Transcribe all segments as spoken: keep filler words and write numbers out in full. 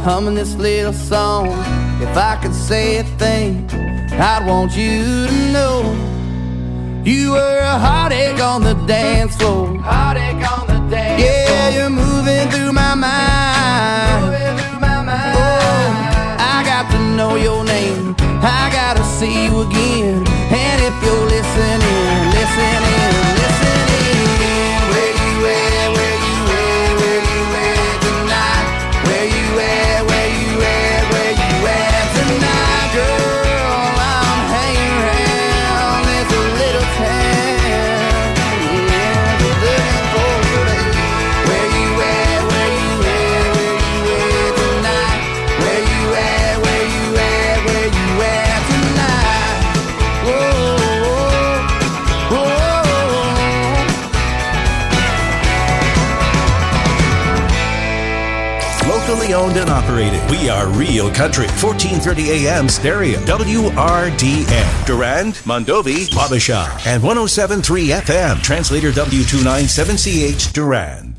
humming this little song. If I could say a thing, I'd want you to know you were a heartache on the dance floor. Heartache on the dance floor. Yeah, you're moving through my mind. Moving through my mind. Oh, I got to know your name. I gotta see you again. And if you're listening, listening, listening, where you at, where you at, where you at tonight? Where you at, where you at, where you at tonight? Girl, I'm hanging around this little town. Yeah, just looking for you. Where you at, where you at, where you at tonight? Where you at, where you at, where you at tonight? Whoa, whoa, whoa. Locally owned and operated. We are Real Country. fourteen thirty A M stereo. W R D N. Durand, Mondovi, Wabasha. And one oh seven point three F M. Translator W two ninety-seven C H Durand.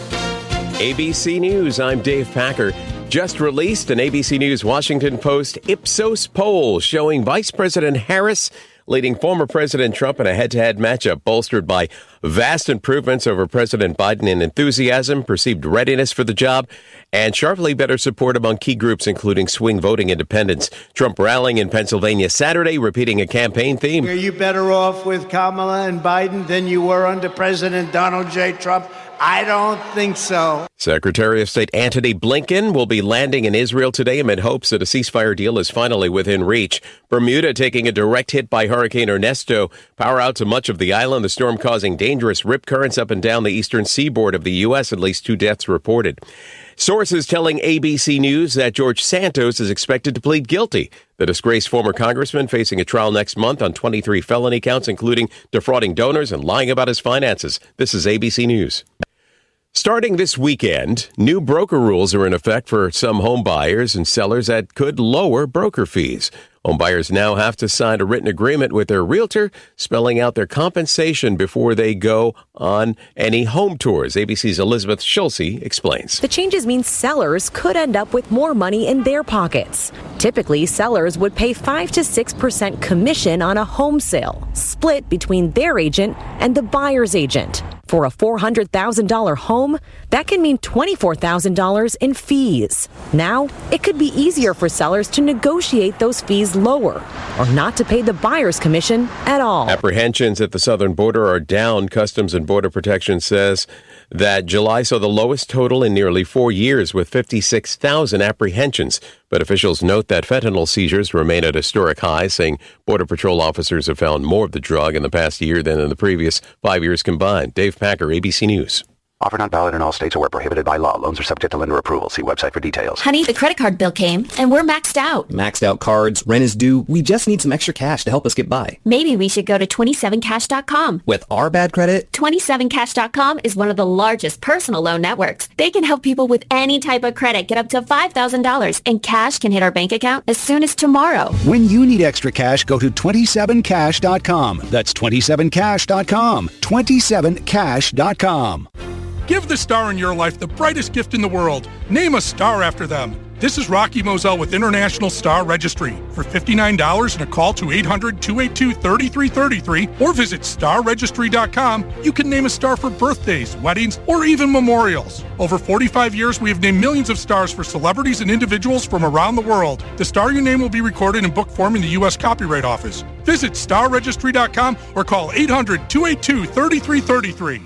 A B C News, I'm Dave Packer. Just released an A B C News Washington Post Ipsos poll showing Vice President Harris leading former President Trump in a head-to-head matchup bolstered by vast improvements over President Biden in enthusiasm, perceived readiness for the job, and sharply better support among key groups, including swing voting independents. Trump rallying in Pennsylvania Saturday, repeating a campaign theme. Are you better off with Kamala and Biden than you were under President Donald J. Trump? I don't think so. Secretary of State Antony Blinken will be landing in Israel today amid hopes that a ceasefire deal is finally within reach. Bermuda taking a direct hit by Hurricane Ernesto. Power out to much of the island, the storm causing dangerous rip currents up and down the eastern seaboard of the U S. At least two deaths reported. Sources telling A B C News that George Santos is expected to plead guilty. The disgraced former congressman facing a trial next month on twenty-three felony counts, including defrauding donors and lying about his finances. This is A B C News. Starting this weekend, new broker rules are in effect for some home buyers and sellers that could lower broker fees. Home buyers now have to sign a written agreement with their realtor, spelling out their compensation before they go on any home tours. A B C's Elizabeth Schulze explains. The changes mean sellers could end up with more money in their pockets. Typically, sellers would pay five to six percent commission on a home sale, split between their agent and the buyer's agent. For a four hundred thousand dollars home, that can mean twenty-four thousand dollars in fees. Now, it could be easier for sellers to negotiate those fees lower or not to pay the buyer's commission at all. Apprehensions at the southern border are down. Customs and Border Protection says that July saw the lowest total in nearly four years with fifty-six thousand apprehensions. But officials note that fentanyl seizures remain at historic highs, saying Border Patrol officers have found more of the drug in the past year than in the previous five years combined. Dave Packer, A B C News. Offer not valid in all states or where prohibited by law. Loans are subject to lender approval. See website for details. Honey, the credit card bill came, and we're maxed out. Maxed out cards, rent is due. We just need some extra cash to help us get by. Maybe we should go to twenty-seven cash dot com. With our bad credit? twenty-seven cash dot com is one of the largest personal loan networks. They can help people with any type of credit get up to five thousand dollars, and cash can hit our bank account as soon as tomorrow. When you need extra cash, go to twenty-seven cash dot com. That's twenty-seven cash dot com. twenty-seven cash dot com. Give the star in your life the brightest gift in the world. Name a star after them. This is Rocky Moselle with International Star Registry. For fifty-nine dollars and a call to eight hundred, two eight two, three three three three or visit star registry dot com, you can name a star for birthdays, weddings, or even memorials. Over forty-five years, we have named millions of stars for celebrities and individuals from around the world. The star you name will be recorded in book form in the U S Copyright Office. Visit star registry dot com or call eight hundred, two eight two, three three three three.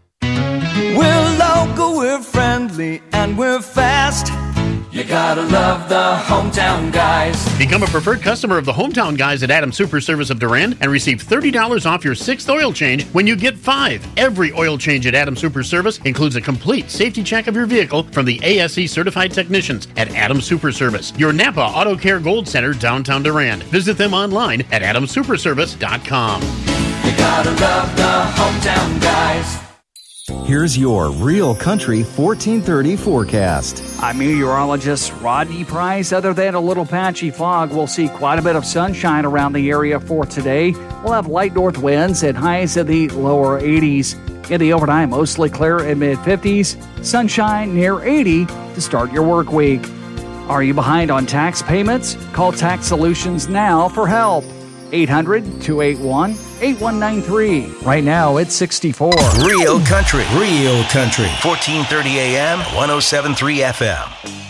We're local, we're friendly, and we're fast. You gotta love the Hometown Guys. Become a preferred customer of the Hometown Guys at Adams Super Service of Durand and receive thirty dollars off your sixth oil change when you get five. Every oil change at Adams Super Service includes a complete safety check of your vehicle from the A S E certified technicians at Adams Super Service, your Napa Auto Care Gold Center, downtown Durand. Visit them online at adams super service dot com. You gotta love the Hometown Guys. Here's your Real Country fourteen thirty forecast. I'm meteorologist Rodney Price. Other than a little patchy fog, we'll see quite a bit of sunshine around the area for today. We'll have light north winds and highs in the lower eighties. In the overnight, mostly clear in mid-fifties. Sunshine near eighty to start your work week. Are you behind on tax payments? Call Tax Solutions now for help. eight hundred, two eight one, eight one nine three. Right now, it's sixty-four. Real Country. Real Country. fourteen thirty A M, one oh seven point three F M.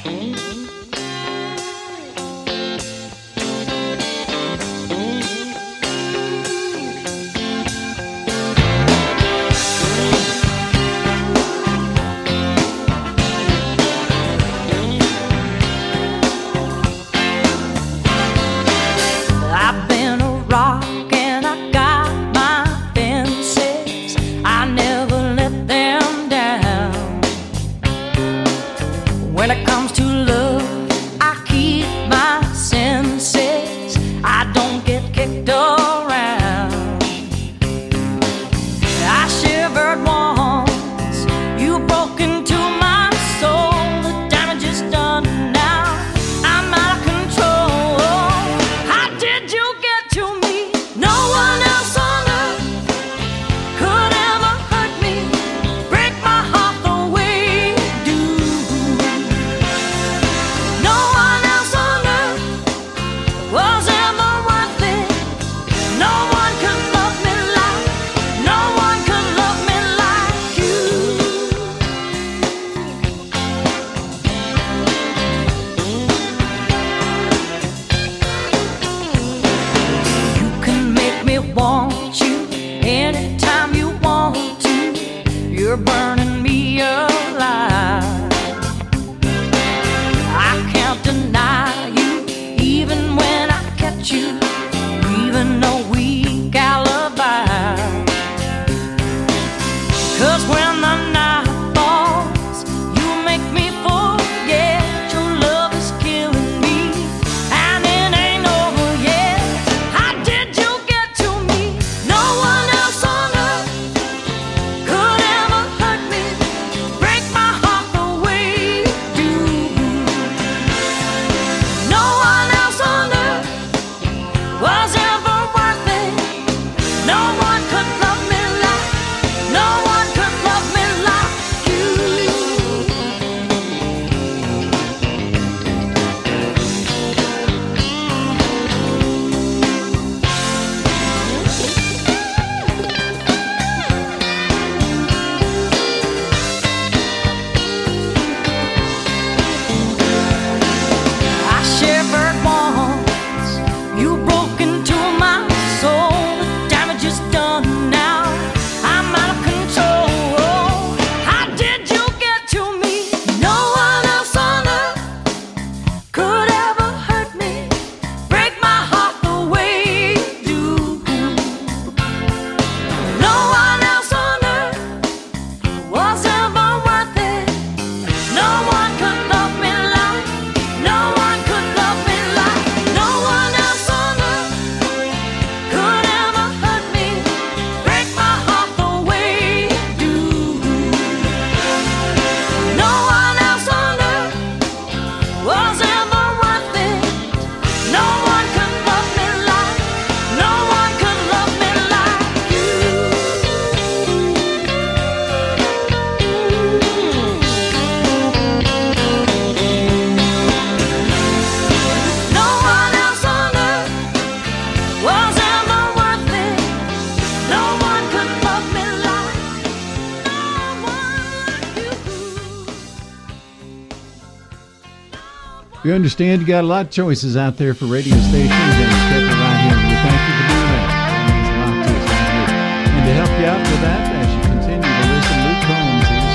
We understand you got a lot of choices out there for radio stations, and it's kept it right here. We thank you for doing that. That means a lot to us right here. And to help you out with that, as you continue to listen, Luke Combs is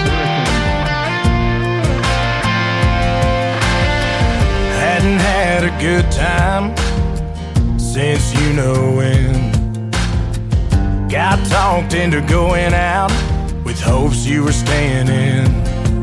Hurricane. Hadn't had a good time since you know when. Got talked into going out with hopes you were staying in.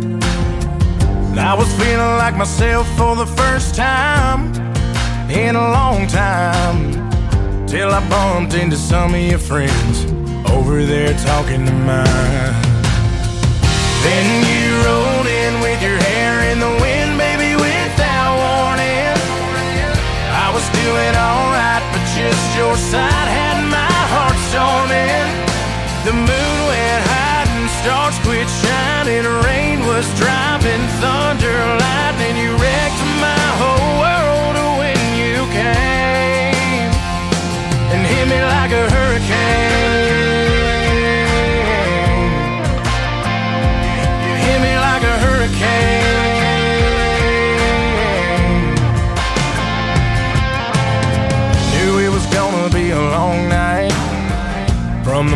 I was feeling like myself for the first time in a long time, till I bumped into some of your friends over there talking to mine. Then you rolled in with your hair in the wind, baby, without warning. I was doing alright, but just your side had my heart storming. The moon went high and stars quit shining. Rain was driving, thunder, lightning. You wrecked my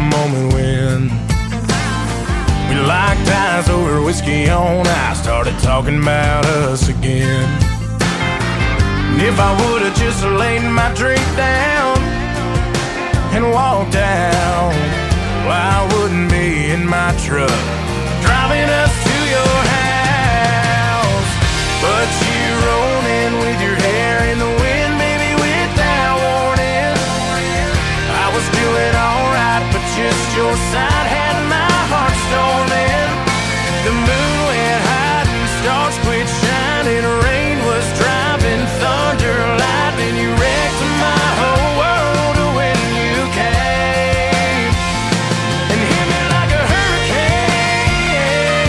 moment when we locked eyes over whiskey on ice, started talking about us again. And if I would've just laid my drink down and walked out, well, I wouldn't be in my truck driving us to your house. But you rolled in with your hair in the wind, baby, without warning. I was doing alright, but just your side had my heart storming. The moon went hot and stars quit shining. Rain was driving, thunder, lightning. You wrecked my whole world when you came and hit me like a hurricane.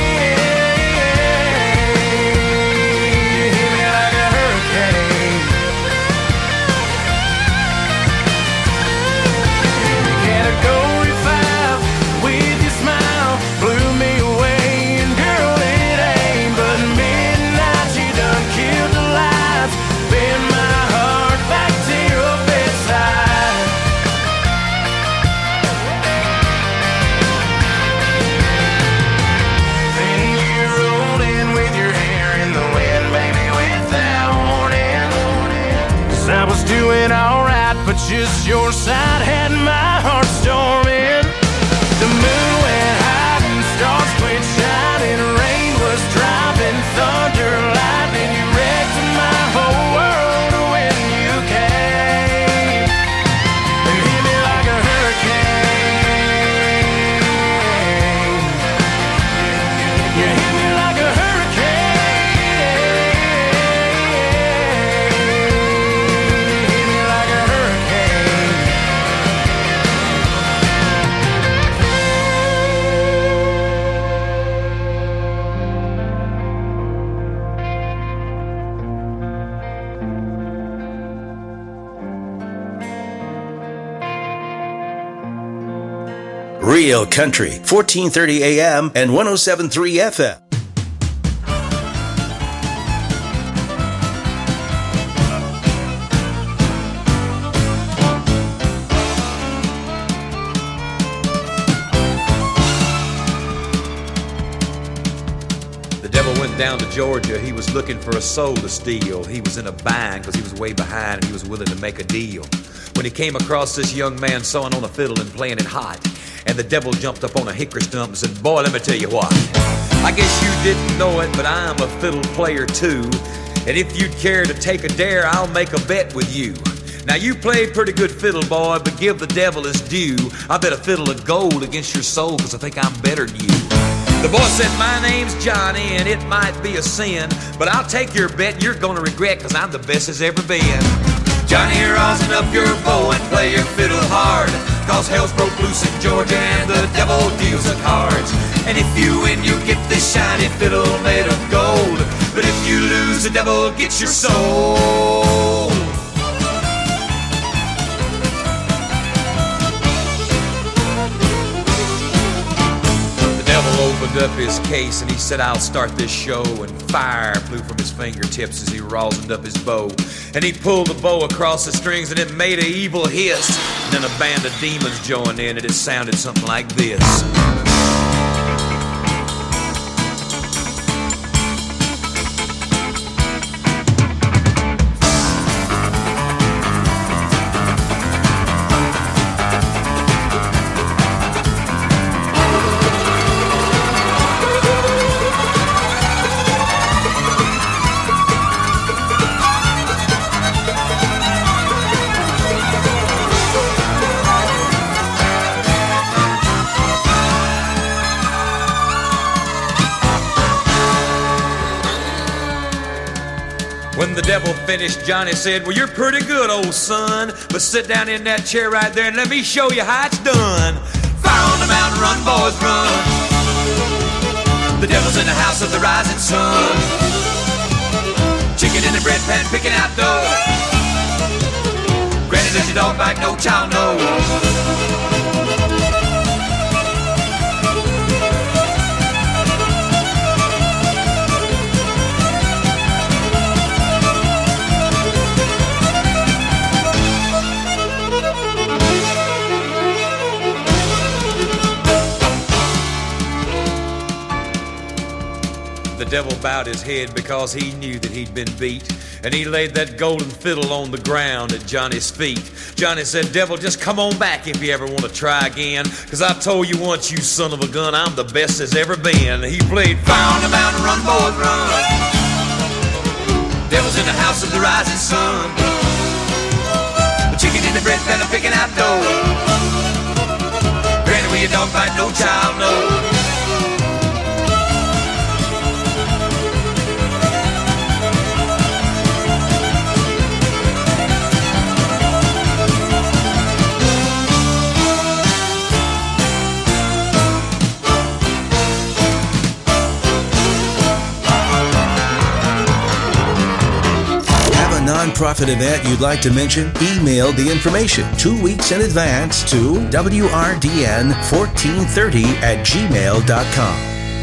You hit me like a hurricane. Category five with your smile blew me away, and girl, it ain't but midnight. You done killed the lights, bend my heart back to your bedside. Then you rolled in with your hair in the wind, baby, without warning. 'Cause I was doing alright, but just your side had my heart storming. The moon went hot and stars quit shining. Rain was driving, thunder, lightning. You wrecked my whole world when you came and hit me like a hurricane. You hit me like a hurricane. Hit me like a hurricane. Real Country, fourteen thirty A M and one oh seven point three F M. The devil went down to Georgia. He was looking for a soul to steal. He was in a bind because he was way behind and he was willing to make a deal. When he came across this young man sawing on a fiddle and playing it hot, and the devil jumped up on a hickory stump and said, "Boy, let me tell you what. I guess you didn't know it, but I'm a fiddle player too. And if you'd care to take a dare, I'll make a bet with you. Now you play pretty good fiddle, boy, but give the devil his due. I bet a fiddle of gold against your soul, because I think I'm better than you." The boy said, "My name's Johnny, and it might be a sin, but I'll take your bet and you're gonna regret, because I'm the best as ever been. Johnny, rosin up your bow and play your fiddle hard, cause hell's broke loose in Georgia and the devil deals the cards. And if you win, you get this shiny fiddle made of gold, but if you lose, the devil gets your soul." The devil opened up his case and he said, "I'll start this show," and fire flew from his fingertips as he rosined up his bow. And he pulled the bow across the strings and it made an evil hiss. And then a band of demons joined in and it sounded something like this. When the devil finished, Johnny said, "Well, you're pretty good, old son, but sit down in that chair right there and let me show you how it's done. Fire on the mountain, run, boys, run. The devil's in the house of the rising sun. Chicken in the bread pan, picking out dough. Granny, does your dog bite? No child knows." devil bowed his head because he knew that he'd been beat. And he laid that golden fiddle on the ground at Johnny's feet. Johnny said, devil, just come on back if you ever want to try again. Cause I told you once, you son of a gun, I'm the best there's ever been. He played Fire on the Mountain, Run, Boys, Run. Devil's in the house of the rising sun. The chicken in the bread pan, picking out dough. Granny, where your dog bite, no child knows. Nonprofit event you'd like to mention? Email the information two weeks in advance to W R D N fourteen thirty at gmail dot com.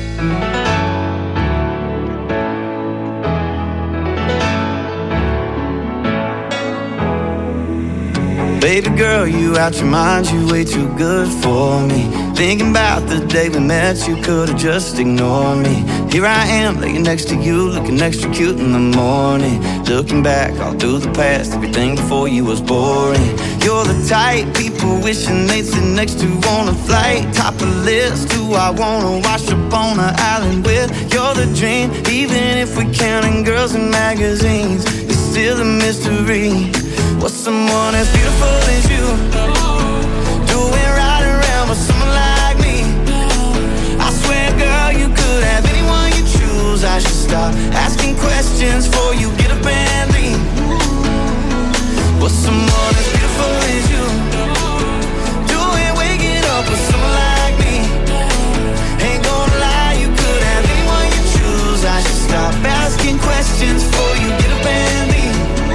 Baby girl, you out your mind, you way too good for me. Thinking about the day we met, you could've just ignored me. Here I am, laying next to you, looking extra cute in the morning. Looking back all through the past, everything before you was boring. You're the type people wishing they'd sit next to on a flight. Top of the list, who I wanna wash up on an island with. You're the dream, even if we're counting girls in magazines. It's still a mystery. What's someone as beautiful as you doing right around with someone like me? I swear, girl, you could have anyone you choose. I should stop asking questions before you get up and leave. What's someone as beautiful as you doing waking up with someone like me? Ain't gonna lie, you could have anyone you choose. I should stop asking questions before you get up and leave.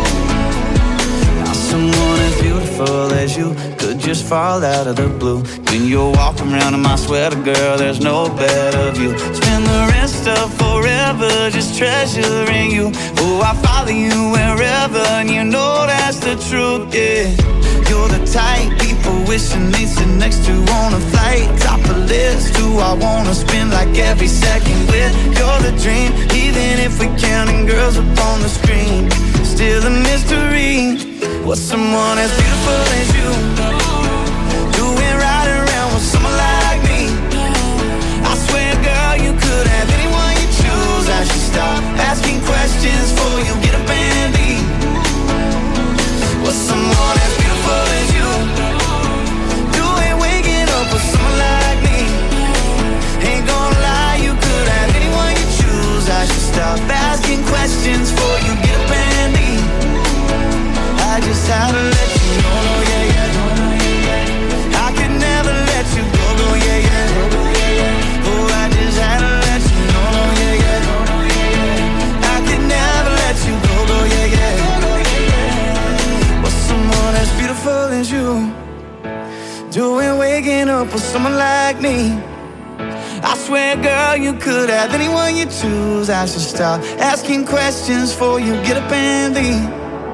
Someone as beautiful as you could just fall out of the blue. When you're walking around in my sweater, girl, there's no better view. Spend the rest of forever just treasuring you. Oh, I follow you wherever, and you know that's the truth, yeah. You're the type people wishing they'd sit next to on a flight. Top of the list, who I wanna spend like every second with. You're the dream, even if we're counting girls up on the screen. Still a mystery. What's someone as beautiful as you doing right around with someone like me? I swear, girl, you could have anyone you choose. I should stop asking questions before you get up and leave. What's someone as beautiful as you doing waking up with someone like me? Ain't gonna lie, you could have anyone you choose. I should stop asking questions before you get up and leave. I just had to let you know, no, yeah, yeah, no, no, yeah, yeah. I could never let you go, no, yeah, yeah, no, no, yeah, yeah. Oh, I just had to let you know, no, yeah, yeah, no, no, yeah, yeah. I could never let you go, no, yeah, yeah, no, yeah, yeah. What's someone as beautiful as you doing waking up with someone like me? I swear, girl, you could have anyone you choose. I should stop asking questions before you get up and leave.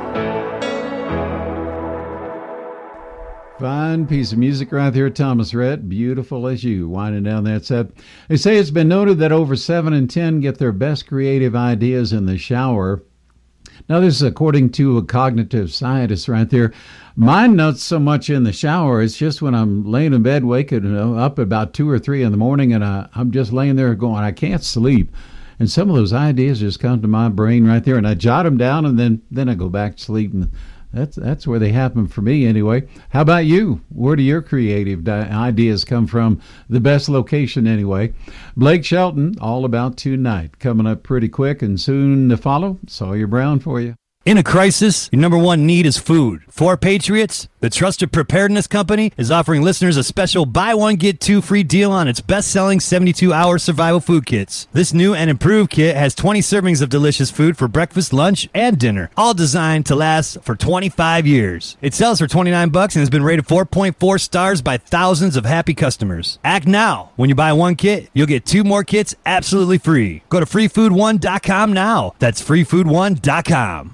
Fine piece of music right there, Thomas Rhett. Beautiful as you, winding down that set. They say it's been noted that over seven in ten get their best creative ideas in the shower. Now, this is according to a cognitive scientist right there. Mine not so much in the shower. It's just when I'm laying in bed, waking you know, up about two or three in the morning, and I, I'm just laying there going, I can't sleep. And some of those ideas just come to my brain right there, and I jot them down, and then, then I go back to sleep. And That's that's where they happen for me anyway. How about you? Where do your creative di- ideas come from? The best location anyway. Blake Shelton, All About Tonight, coming up pretty quick and soon to follow. Sawyer Brown for you. In a crisis, your number one need is food. For Patriots, the Trusted Preparedness Company is offering listeners a special buy one, get two free deal on its best-selling seventy-two hour survival food kits. This new and improved kit has twenty servings of delicious food for breakfast, lunch, and dinner, all designed to last for twenty-five years. It sells for twenty-nine bucks and has been rated four point four stars by thousands of happy customers. Act now. When you buy one kit, you'll get two more kits absolutely free. Go to free food one dot com now. That's free food one dot com.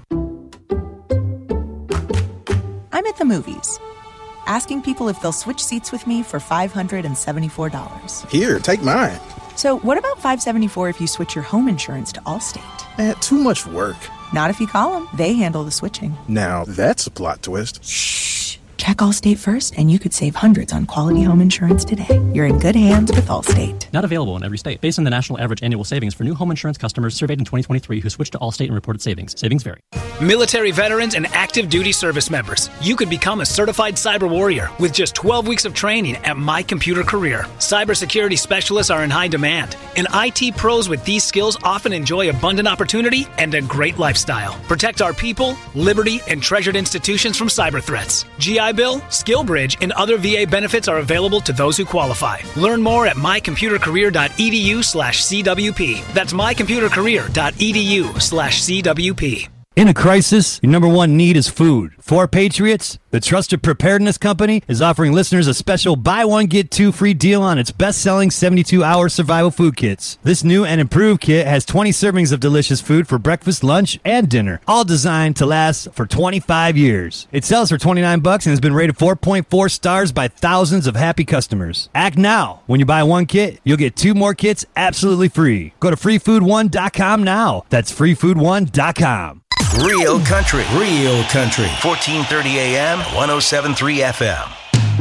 I'm at the movies, asking people if they'll switch seats with me for five hundred seventy-four dollars. Here, take mine. So what about five seventy-four if you switch your home insurance to Allstate? Eh, too much work. Not if you call them. They handle the switching. Now, that's a plot twist. Shh. Check Allstate first, and you could save hundreds on quality home insurance today. You're in good hands with Allstate. Not available in every state. Based on the national average annual savings for new home insurance customers surveyed in twenty twenty-three who switched to Allstate and reported savings. Savings vary. Military veterans and active duty service members, you could become a certified cyber warrior with just twelve weeks of training at My Computer Career. Cybersecurity specialists are in high demand, and I T pros with these skills often enjoy abundant opportunity and a great lifestyle. Protect our people, liberty, and treasured institutions from cyber threats. G I Bill, SkillBridge, and other V A benefits are available to those who qualify. Learn more at mycomputercareer.edu slash CWP. That's mycomputercareer.edu slash CWP. In a crisis, your number one need is food. For Patriots, the Trusted Preparedness Company is offering listeners a special buy one, get two free deal on its best-selling seventy-two hour survival food kits. This new and improved kit has twenty servings of delicious food for breakfast, lunch, and dinner, all designed to last for twenty-five years. It sells for twenty-nine bucks and has been rated four point four stars by thousands of happy customers. Act now. When you buy one kit, you'll get two more kits absolutely free. Go to free food one dot com now. That's free food one dot com. Real country, real country. fourteen thirty A M, one oh seven point three F M.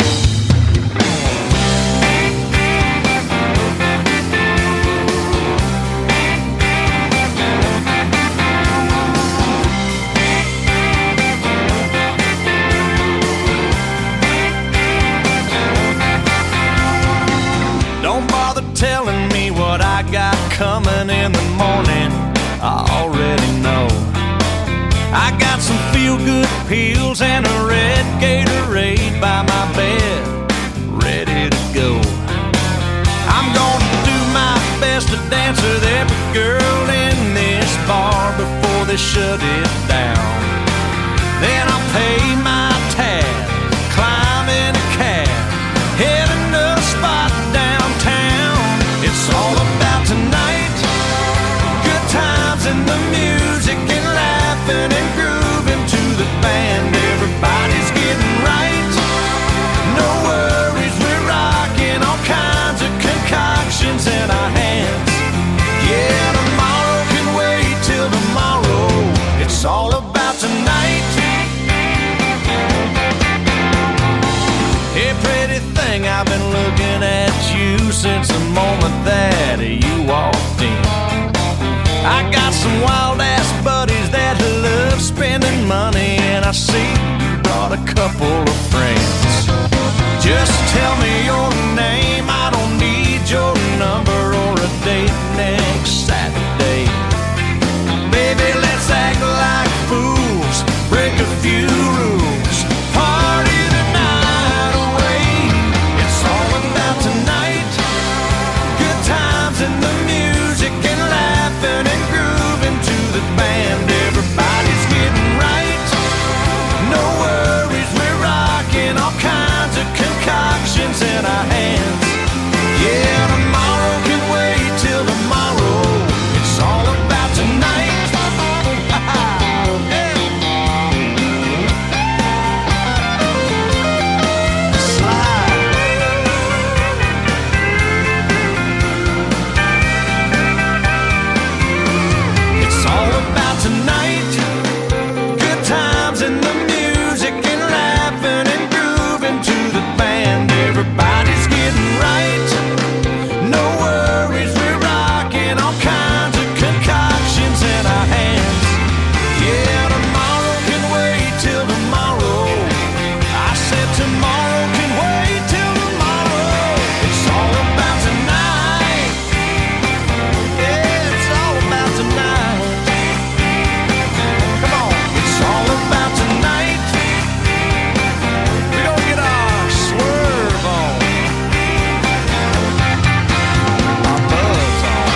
Don't bother telling me what I got coming in the morning. I already know. I got some feel-good pills and a red Gatorade by my bed, ready to go. I'm gonna do my best to dance with every girl in this bar before they shut it down. Then I'll pay my tab, climb in a cab, heading to a spot downtown. It's all about tonight, good times and the music and laughing and grooving to the band. Everybody's getting right, no worries, we're rocking all kinds of concoctions in our hands. Yeah, tomorrow can wait till tomorrow. It's all about tonight. Hey, pretty thing, I've been looking at you since the moment that you walked in. I got some wild-ass buddies that love spending money, and I see you brought a couple of friends. Just tell me your name, I don't need your number or a date next Saturday. Baby, let's act like fools, break a few rules, party the night away. It's all about tonight, good times and the music and laughing and grooving to the band. Everybody's getting right, no worries, we're rocking all kinds of concoctions in our hands. Yeah, tomorrow can wait till tomorrow. It's all about tonight. It's all about tonight, good times and the music and laughing and grooving to the band. Everybody's getting right, no worries, we're rocking all kinds of concoctions in our hands. Yeah, tomorrow can wait till tomorrow. I said tomorrow can wait till tomorrow. It's all about tonight. Yeah, it's all about tonight. Come on, it's all about tonight. We're gonna get our swerve on, our buzz on.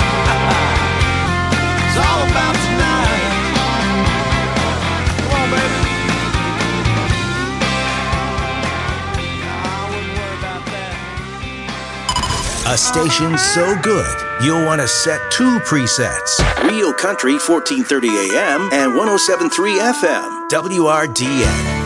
It's all about tonight. Come on, baby. A station so good, you'll want to set two presets. Real Country, fourteen thirty A M and one oh seven point three F M, W R D N.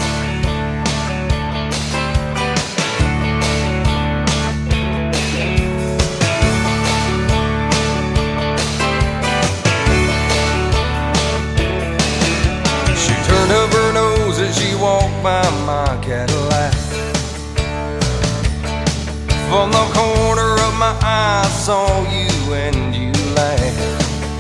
From the corner of my eye I saw you and you laughed.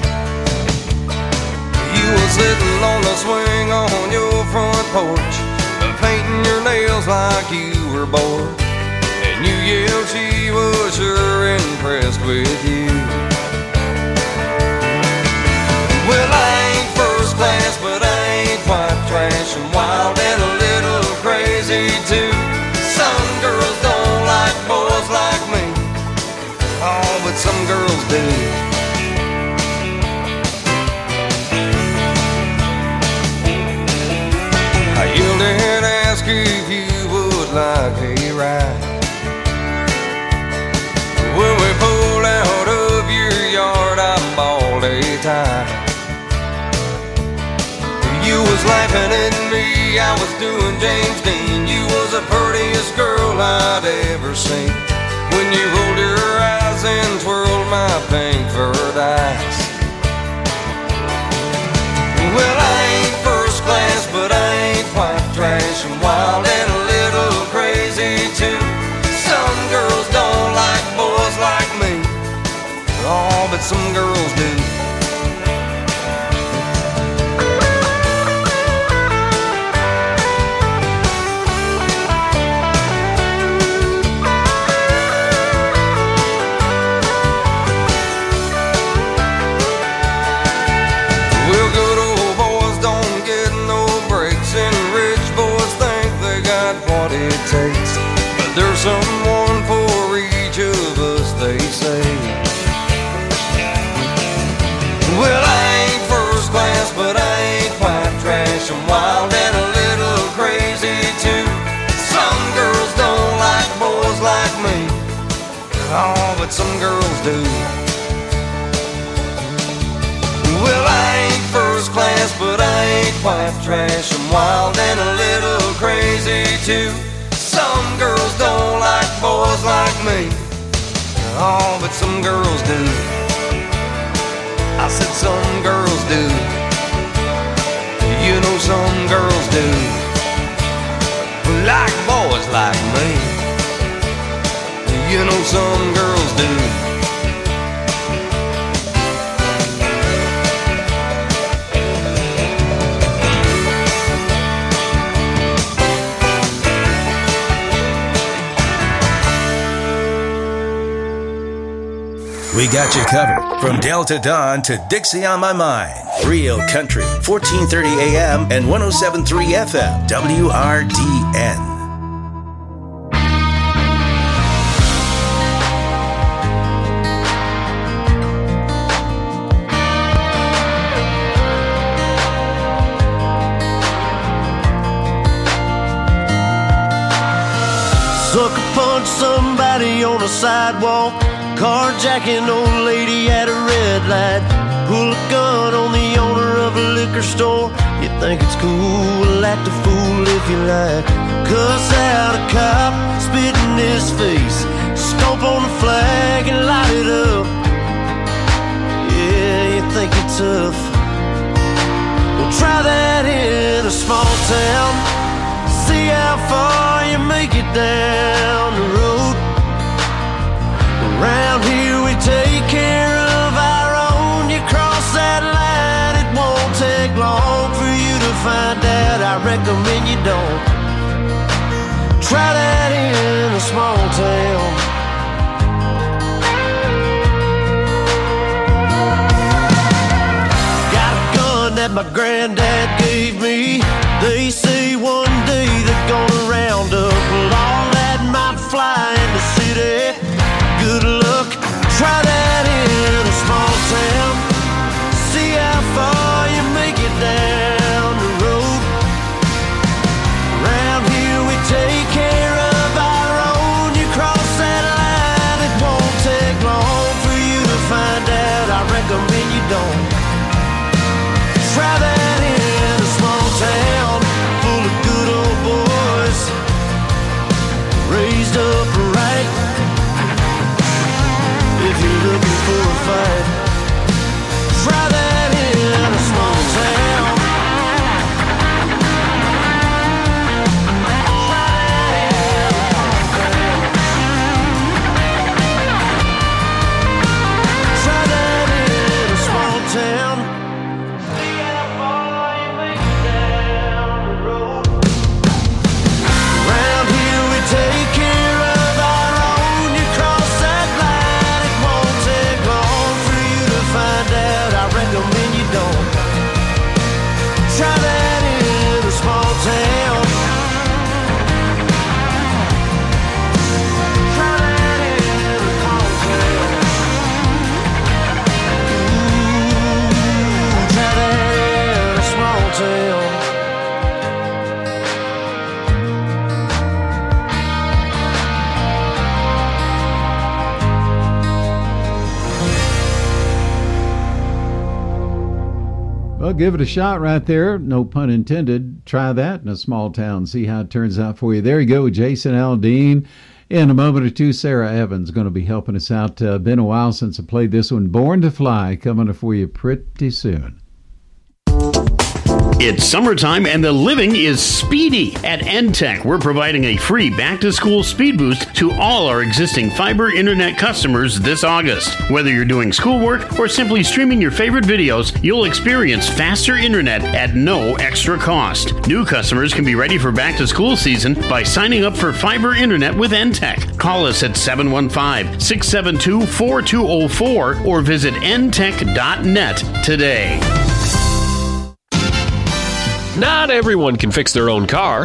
You were sitting on the swing on your front porch, painting your nails like you were bored. And you yelled she was sure impressed with you. Well, I ain't first class, but I ain't quite trash. I'm wild and a little crazy too. Some girls don't like boys like me. Oh, but some girls do. I yelled and asked if you would like a ride. When we pulled out of your yard, I bawled a tie. You was laughing at me, I was doing James Dean. You was the prettiest girl I'd ever seen. When you rolled your eyes and twirled my pink furred eyes. Well, I ain't first class, but I ain't quite trash. I'm wild and a little crazy too. Some girls don't like boys like me. Oh, but some girls do. Takes. But there's someone for each of us, they say. Well, I ain't first class, but I ain't quite trash. I'm wild and a little crazy too. Some girls don't like boys like me. Oh, but some girls do. Well, I ain't first class, but I ain't quite trash. I'm wild and a little crazy too. Some girls don't like boys like me. Oh, but some girls do. I said some girls do. You know some girls do. Like boys like me. You know some girls do. We got you covered from Delta Dawn to Dixie on My Mind. Real Country, fourteen thirty A M and one oh seven point three F M, W R D N. Sucker punch somebody on a sidewalk. Carjacking old lady at a red light. Pull a gun on the owner of a liquor store. You think it's cool, act a fool if you like. Cuss out a cop, spit in his face. Stomp on the flag and light it up. Yeah, you think you're tough. Well, try that in a small town. See how far you make it down the road. Around here we take care of our own. You cross that line, it won't take long for you to find out. I recommend you don't. Try that in a small town. Got a gun that my granddad gave me. They say one day they're gonna round up all that might fly in the city. Good luck, try that in a small town. See how far you make it down the road. Around here we take care of our own. You cross that line, it won't take long for you to find out. I recommend you don't. Try that in a small town full of good old boys, raised up right. If you're looking for a fight, try that in a small town. Well, give it a shot right there. No pun intended. Try that in a small town. See how it turns out for you. There you go, Jason Aldean. In a moment or two, Sarah Evans going to be helping us out. Uh, been a while since I played this one. Born to Fly, coming for you pretty soon. It's summertime and the living is speedy. At N-Tech, we're providing a free back-to-school speed boost to all our existing fiber internet customers this August. Whether you're doing schoolwork or simply streaming your favorite videos, you'll experience faster internet at no extra cost. New customers can be ready for back-to-school season by signing up for fiber internet with N-Tech. Call us at seven one five, six seven two, four two zero four or visit n tech dot net today. Not everyone can fix their own car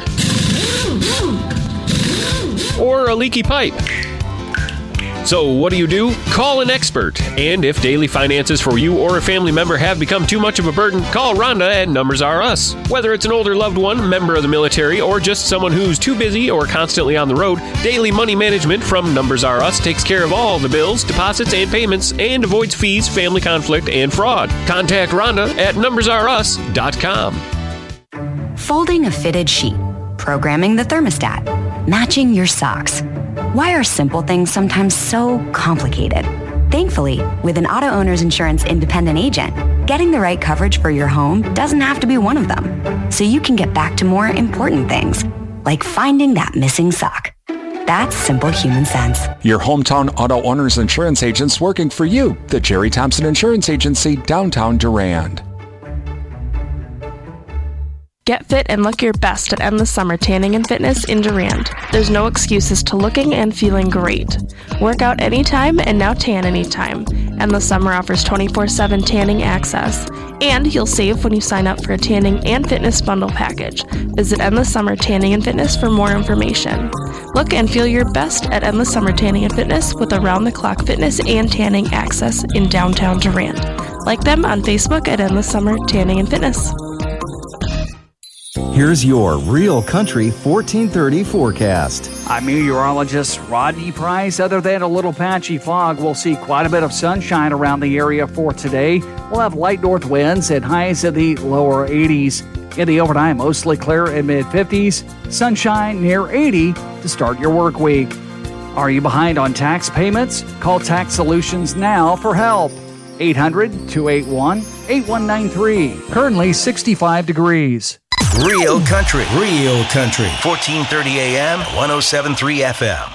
or a leaky pipe. So what do you do? Call an expert. And if daily finances for you or a family member have become too much of a burden, call Rhonda at Numbers R Us. Whether it's an older loved one, member of the military, or just someone who's too busy or constantly on the road, Daily Money Management from Numbers R Us takes care of all the bills, deposits, and payments and avoids fees, family conflict, and fraud. Contact Rhonda at numbers r us dot com. Folding a fitted sheet, programming the thermostat, matching your socks. Why are simple things sometimes so complicated? Thankfully, with an Auto Owners Insurance independent agent, getting the right coverage for your home doesn't have to be one of them. So you can get back to more important things, like finding that missing sock. That's simple human sense. Your hometown Auto Owners Insurance agents working for you. The Jerry Thompson Insurance Agency, downtown Durand. Get fit and look your best at Endless Summer Tanning and Fitness in Durand. There's no excuses to looking and feeling great. Work out anytime and now tan anytime. Endless Summer offers twenty-four seven tanning access. And you'll save when you sign up for a tanning and fitness bundle package. Visit Endless Summer Tanning and Fitness for more information. Look and feel your best at Endless Summer Tanning and Fitness with around-the-clock fitness and tanning access in downtown Durand. Like them on Facebook at Endless Summer Tanning and Fitness. Here's your Real Country fourteen thirty forecast. I'm meteorologist Rodney Price. Other than a little patchy fog, we'll see quite a bit of sunshine around the area for today. We'll have light north winds at highs in the lower eighties. In the overnight, mostly clear in mid-fifties. Sunshine near eighty to start your work week. Are you behind on tax payments? Call Tax Solutions now for help. eight hundred, two eight one, eight one nine three. Currently sixty-five degrees. Real Country, Real Country, fourteen thirty A M, one oh seven point three F M.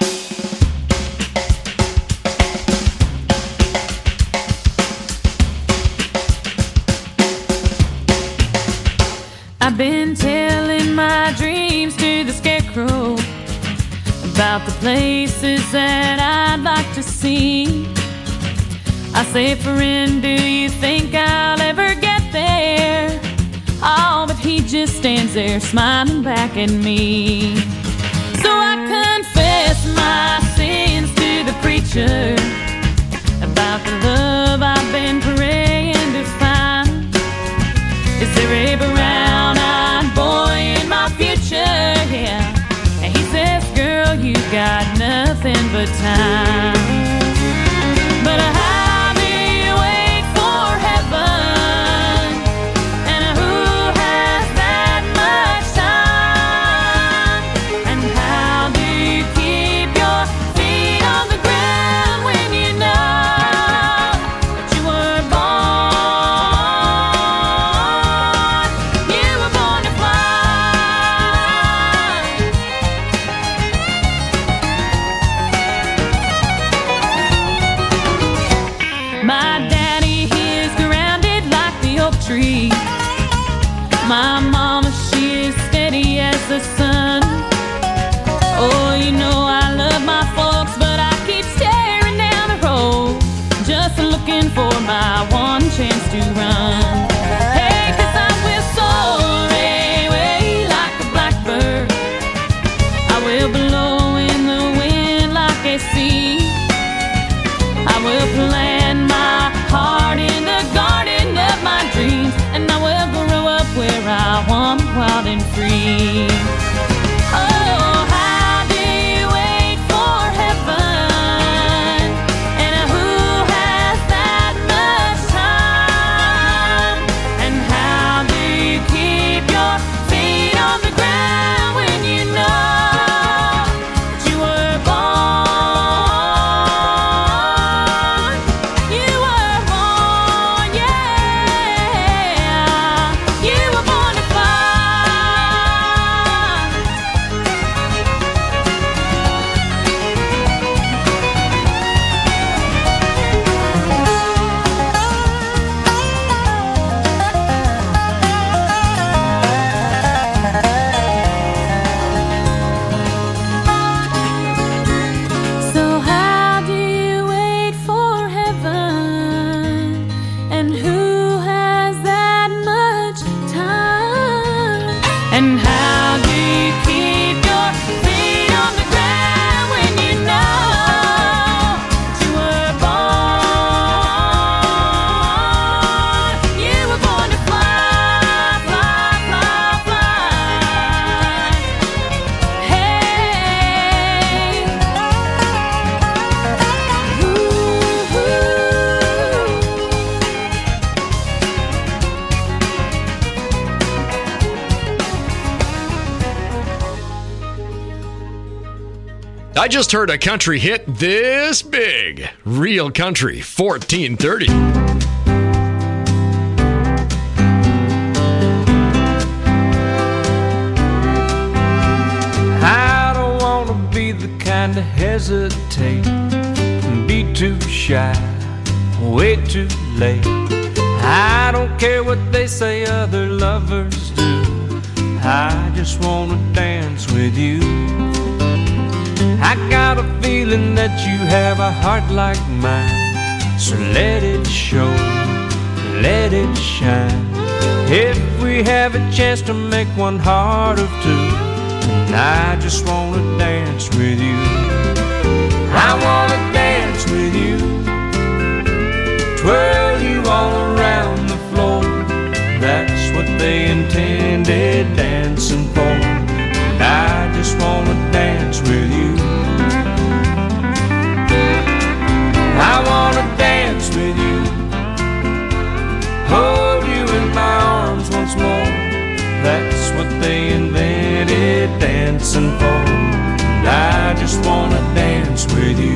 I've been telling my dreams to the scarecrow about the places that I'd like to see. I say, friend, do you think I'll ever get there? Oh, but he just stands there smiling back at me. So I confess my sins to the preacher about the love I've been praying to find. Is there a brown-eyed boy in my future? Yeah. And he says, girl, you got nothing but time. But I for my one chance to run. Hey, 'cause I will soar away like a blackbird. I will blow in the wind like a sea. I will plant my heart in the garden of my dreams, and I will grow up where I want, wild and free. Oh, how do you wait for heaven? And who has that much time? And how I just heard a country hit this big. Real Country fourteen thirty. I don't want to be the kind to hesitate and be too shy, way too late. I don't care what they say other lovers do. I just want to dance with you. I got a feeling that you have a heart like mine, so let it show, let it shine. If we have a chance to make one heart of two, and I just want to dance with you. I want to dance with you, twirl you all around the floor. That's what they intended dancing for, and I just want to dance with you. I want to dance with you, hold you in my arms once more. That's what they invented dancing for, and I just want to dance with you.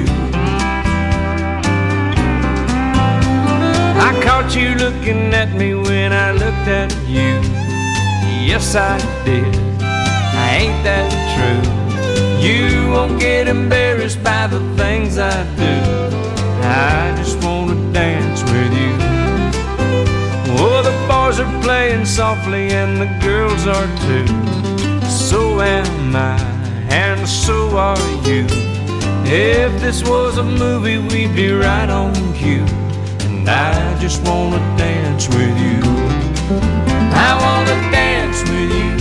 I caught you looking at me when I looked at you. Yes, I did. Ain't that true? You won't get embarrassed by the things I do. I just want to dance with you. Oh, the boys are playing softly and the girls are too. So am I, and so are you. If this was a movie, we'd be right on cue. And I just want to dance with you. I want to dance with you,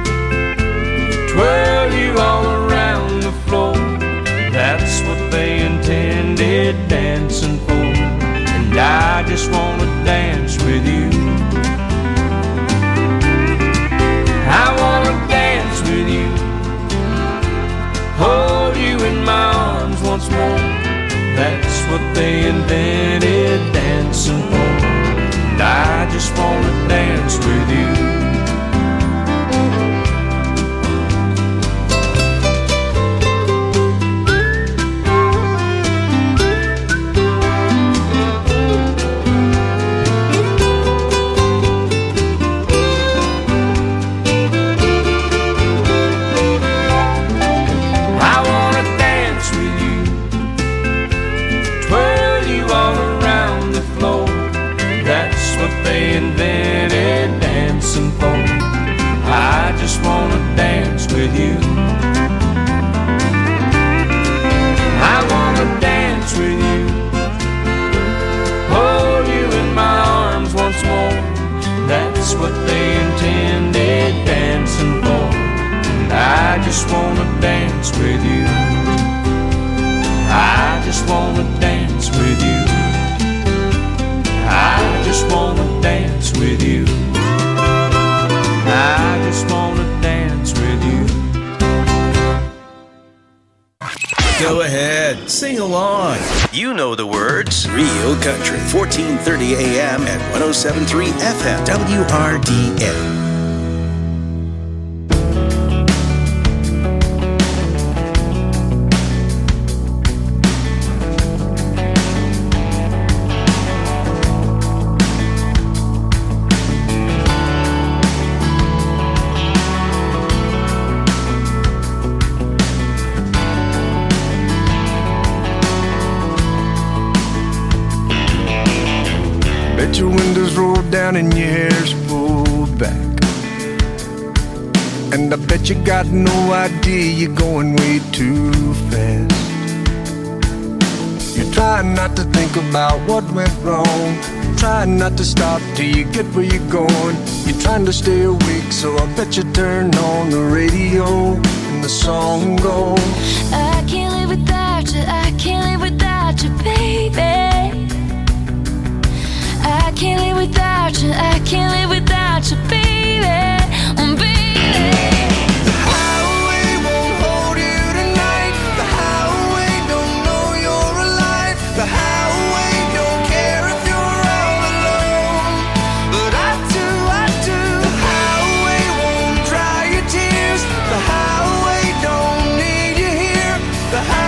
twirl you all around the floor. That's what they intended dancing for, and I just want to dance with you. I want to dance with you, hold you in my arms once more. That's what they invented dancing for, and I just want to dance with you. They invented dancing for, I just want to dance with you. I want to dance with you, hold you in my arms once more. That's what they intended dancing for, and I just want to dance with you. I just want to dance with you. I just want to dance with you. I just want to dance with you. Go ahead, sing along. You know the words. Real Country, fourteen thirty A M at one oh seven point three F M, W R D N. Your windows rolled down and your hair's pulled back, and I bet you got no idea you're going way too fast. You're trying not to think about what went wrong, trying not to stop till you get where you're going. You're trying to stay awake, so I bet you turn on the radio and the song goes, I can't live without you, I can't live without you, baby. I can't live without you, I can't live without you, baby, oh, baby. The highway won't hold you tonight. The highway don't know you're alive. The highway don't care if you're all alone, but I do, I do. The highway won't dry your tears. The highway don't need you here. The highway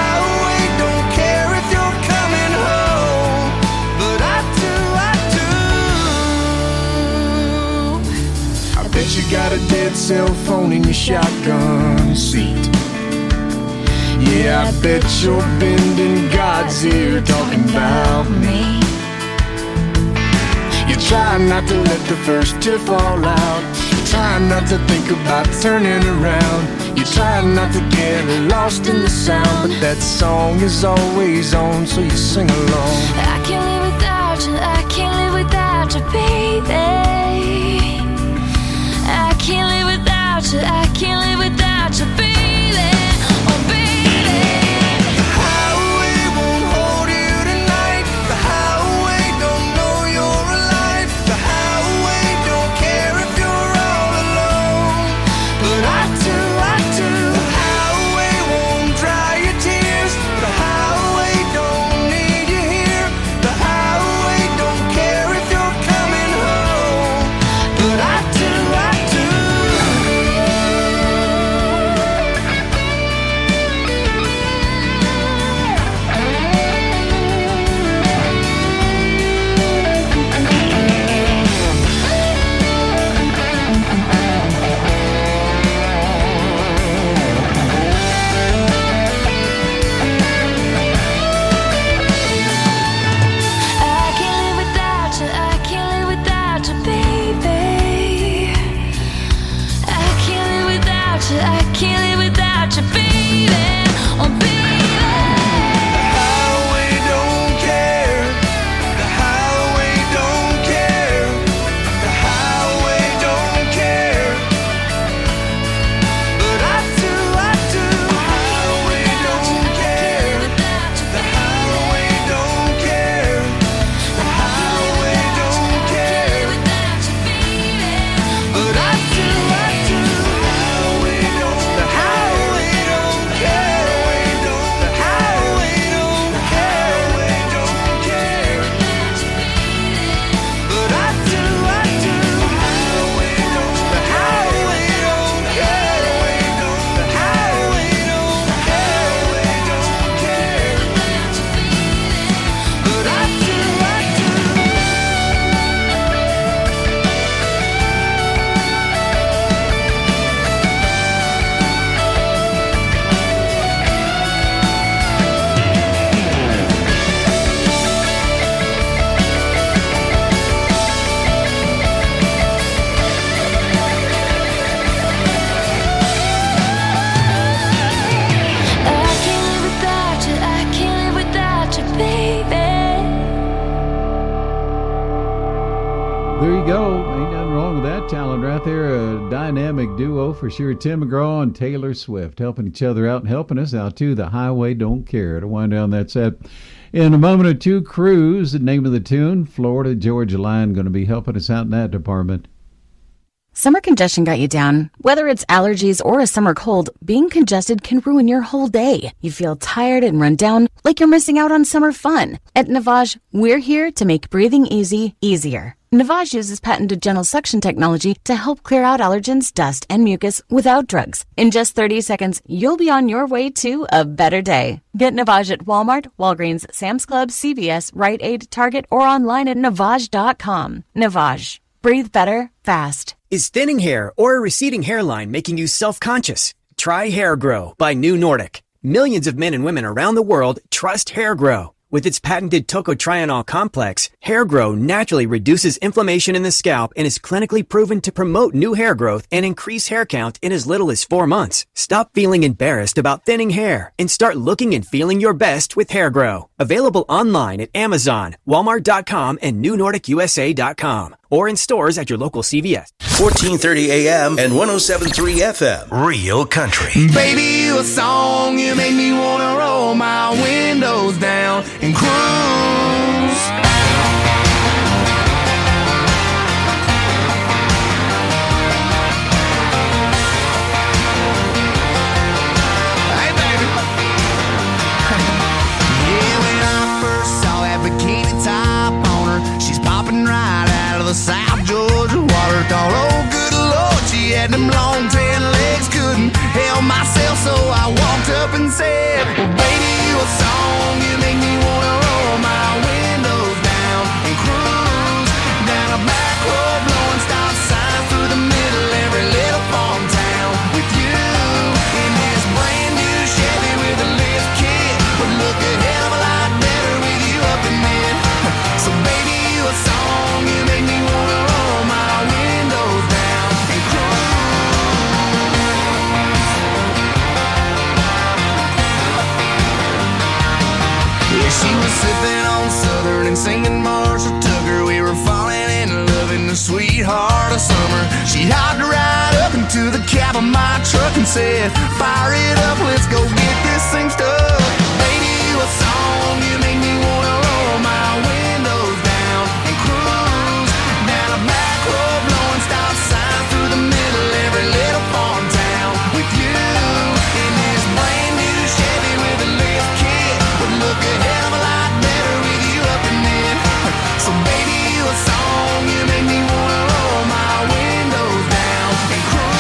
got a dead cell phone in your shotgun seat. Yeah, I bet you're bending God's ear talking about me. You try not to let the first tear fall out. You try not to think about turning around. You try not to get lost in the sound, but that song is always on, so you sing along. I can't live without you, I can't live without you, baby. I can't live without you, I can't live without you, baby. Oh, baby. The highway won't hold you tonight. The highway don't know you're alive. The highway don't care if you're all alone. But I do, I do. The highway won't dry your tears. The highway don't need you here. The highway don't care if you're coming home. But I do, I do. I can't live without you, I can't live without you, baby. I can't live without you, I can't live without you, baby. Oh, baby. The highway don't care. The highway don't care. The highway don't care. But I do, I do. The highway don't care. The highway don't care. The highway don't care. But I do, I do. The highway don't care. The highway don't care. Don't care. But I do, I do. The highway don't. The highway don't care. The highway don't care. Don't care. But I do, I do. I can't live without you, I can't live without you, baby. There you go. Ain't nothing wrong with that talent right there. A dynamic duo for sure. Tim McGraw and Taylor Swift helping each other out and helping us out too. The Highway Don't Care. To wind down that set. In a moment or two, Cruise, the name of the tune. Florida Georgia Line going to be helping us out in that department. Summer congestion got you down. Whether it's allergies or a summer cold, being congested can ruin your whole day. You feel tired and run down, like you're missing out on summer fun. At Navage, we're here to make breathing easy, easier. Navage uses patented gentle suction technology to help clear out allergens, dust, and mucus without drugs. In just thirty seconds, you'll be on your way to a better day. Get Navage at Walmart, Walgreens, Sam's Club, C V S, Rite Aid, Target, or online at Navage dot com. Navage. Breathe better, fast. Is thinning hair or a receding hairline making you self-conscious? Try Hair Grow by New Nordic. Millions of men and women around the world trust Hair Grow. With its patented tocotrienol complex, Hair Grow naturally reduces inflammation in the scalp and is clinically proven to promote new hair growth and increase hair count in as little as four months. Stop feeling embarrassed about thinning hair and start looking and feeling your best with Hair Grow. Available online at Amazon, Walmart dot com, and New Nordic U S A dot com, or in stores at your local C V S. fourteen thirty A M and one oh seven point three F M. Real Country. Baby, you a song, you make me wanna roll my windows down and cruise. Hey, baby. Yeah, when I first saw that bikini top on her, she's popping right out of the South Georgia water. Thought, oh, good Lord, she had them long tan legs, couldn't help myself, so I walked up and said, well, baby, you a song, you make me wanna roll my windows down and cruise down a back road, blowing stop signs through the middle every singing Marshall Tucker. We were falling in love in the sweetheart of summer. She hopped right up into the cab of my truck and said, fire it up, let's go get this thing stuck. Baby, you a song, you make me wanna roll my windows down and cruise down a back road, blowing stop signs through the middle every little farm town with you in this brand new Chevy with a lift kit. Would look a hell of a lot better with you up in it. So baby, you a song, you make me wanna roll my windows down and cruise.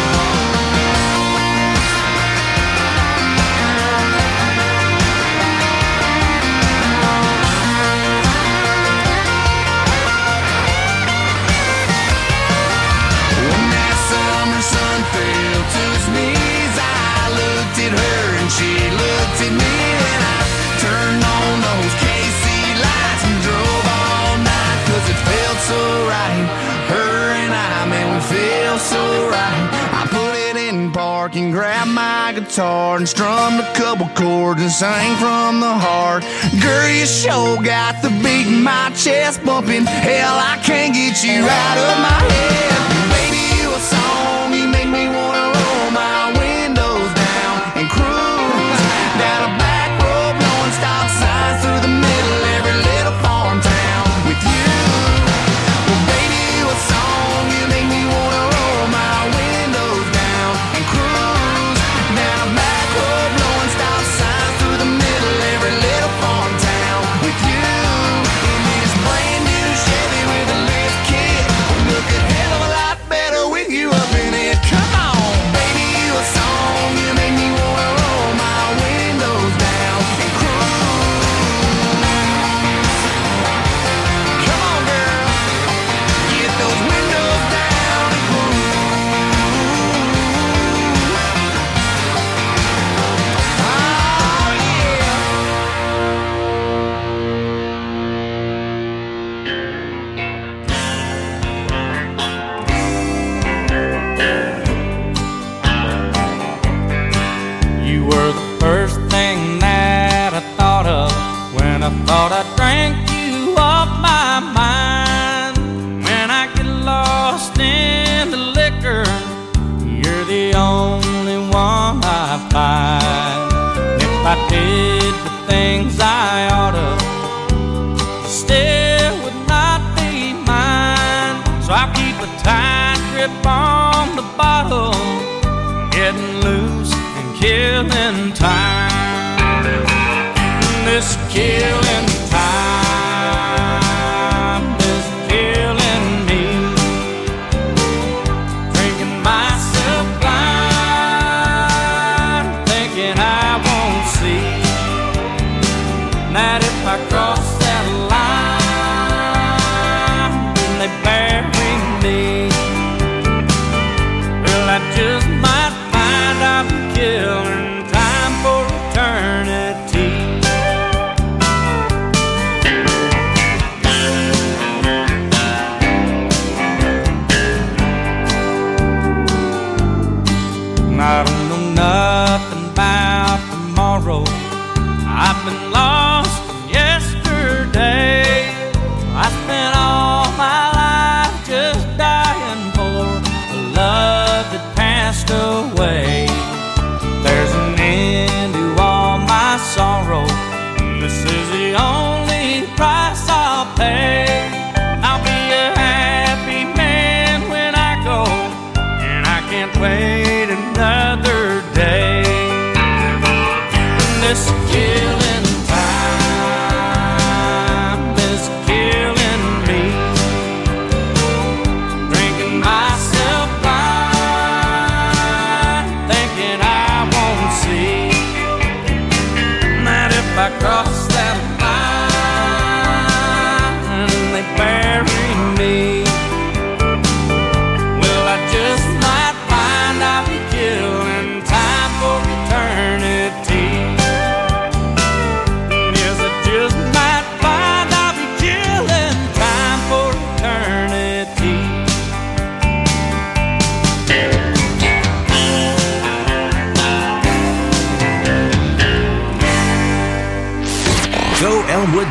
When that summer sun fell to its knees, I looked at her and she looked at me, and I turned on those K C lights and drove all night, cause it felt so right. Her and I, man, we feel so right. I put it in park and grabbed my guitar and strummed a couple chords and sang from the heart. Girl, you sure got the beat in my chest bumping. Hell, I can't get you out of my head. Baby, you a song, you make me wanna roll my windows down and cruise down a back road, blowing stop signs through the middle every little farm town with you. Well, baby, you a song, you make me wanna roll my windows down and cruise down a back road, blowing stop signs through the middle every little farm town with you in this brand new Chevy with a lift kit. Look a hell of a lot better with you up in it. Come on, baby, you a song, you make me wanna roll my windows down and cruise. Come on, girl, get those windows down and cruise. Oh, yeah. You were the first thing that I thought of when I thought I drank you off my mind. When I get lost in the liquor, you're the only one I find. If I did the things I ought to, still would not be mine. So I keep a tight grip on the bottle, getting loose and killing time. This killing time is killing me. Drinking myself blind, thinking I won't see that if I cross that line, then they bury me. Well, I just might find I'm killing time for eternity.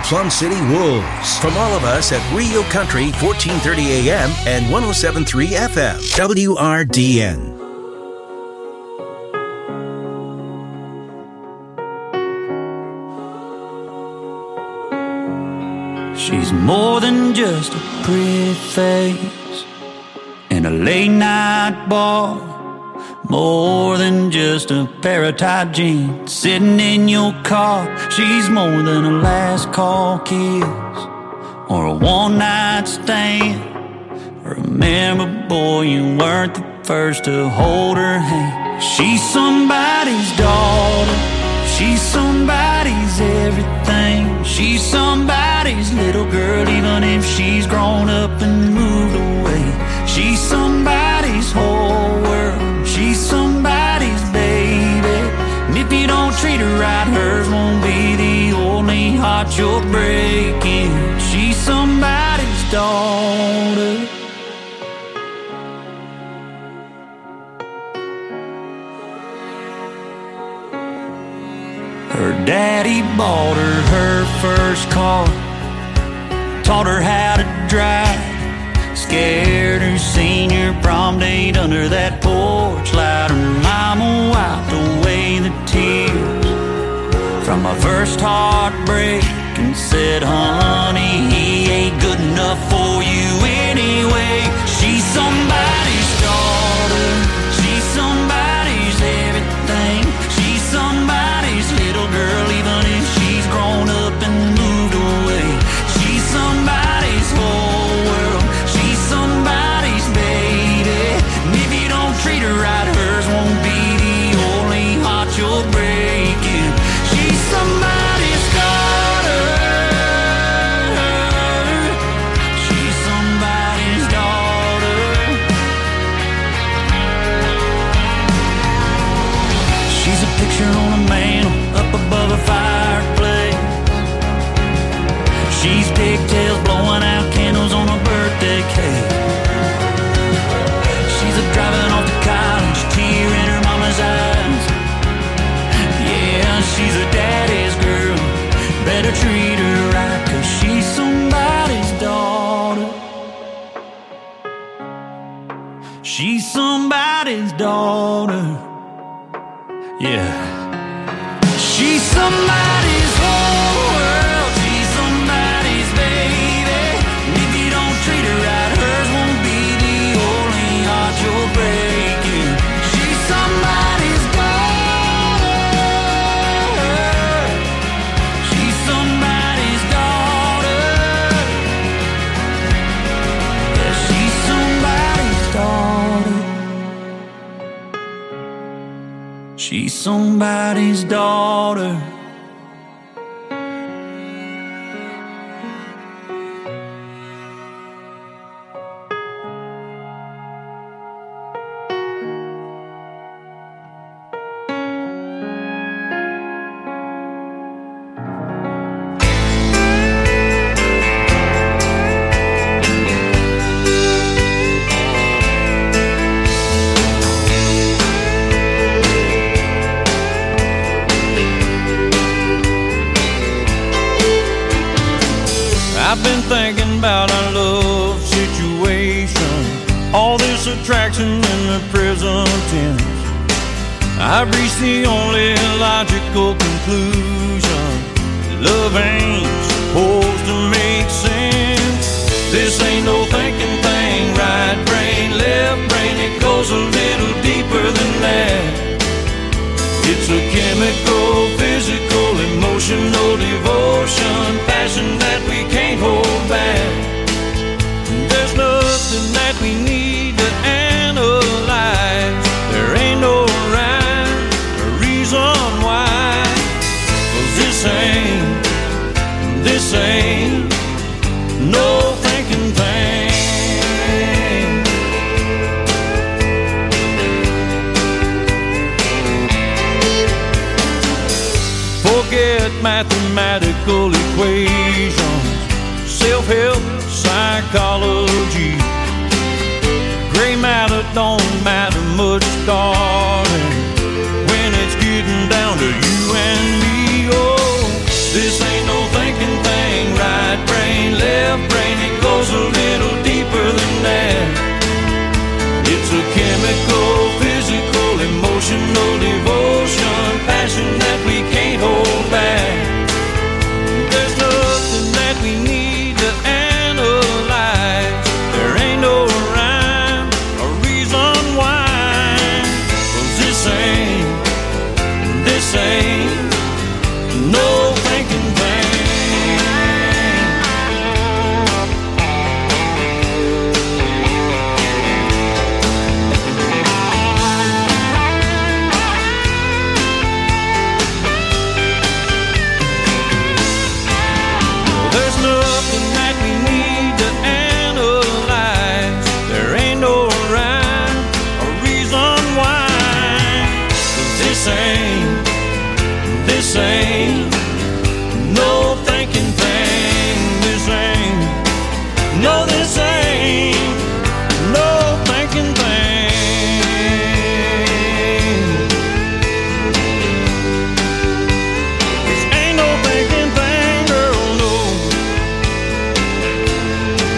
Plum City Wolves. From all of us at Real Country, fourteen thirty A M and one oh seven point three F M, W R D N. She's more than just a pretty face in a late night bar. More than just a pair of tight jeans sitting in your car. She's more than a last call kiss or a one night stand. Remember, boy, you weren't the first to hold her hand. She's somebody's daughter. She's somebody's everything. She's somebody's little girl, even if she's grown up and moved away. She's somebody's whole world. She's somebody's baby. And if you don't treat her right, hers won't be the only heart you're breaking. She's somebody's daughter. Her daddy bought her her first car, taught her how to drive, scared her senior prom date under that porch light. Her mama wiped away the tears from my first heartbreak and said, honey, he ain't good enough for you anyway. She's somebody's daughter. She's somebody's everything. She's somebody's little girl, even if she's grown up and moved away. She's somebody's whole world. She's somebody's baby. And if you don't treat her right, hers won't be the only heart you're breaking. She's somebody's daughter. She's somebody's daughter. She's a picture on a mantle up above a fireplace. She's pigtails blowing out candles on a birthday cake. She's a driving off to college, tear in her mama's eyes. Yeah, she's a daddy's girl. Better treat her right, 'cause she's somebody's daughter. She's somebody's daughter. Yeah. She's somebody's whole world. She's somebody's baby. And if you don't treat her right, hers won't be the only heart you're breaking. She's somebody's daughter. She's somebody's daughter. Yeah, she's somebody's daughter. She's somebody's daughter. I've been thinking about our love situation, all this attraction in the present tense. I've reached the only logical conclusion: love ain't supposed to make sense. This ain't no thinking thing, right brain, left brain, it goes a little deeper than that. It's a chemical, physical, emotional devotion, passion that we can't hold back. There's nothing that we need to analyze. There ain't no rhyme or reason why. 'Cause this ain't, this ain't no thinking thing. Forget mathematical equations, self-help, psychology. Gray matter don't matter much, darling, when it's getting down to you and me. Oh, this ain't no thinking thing, the same.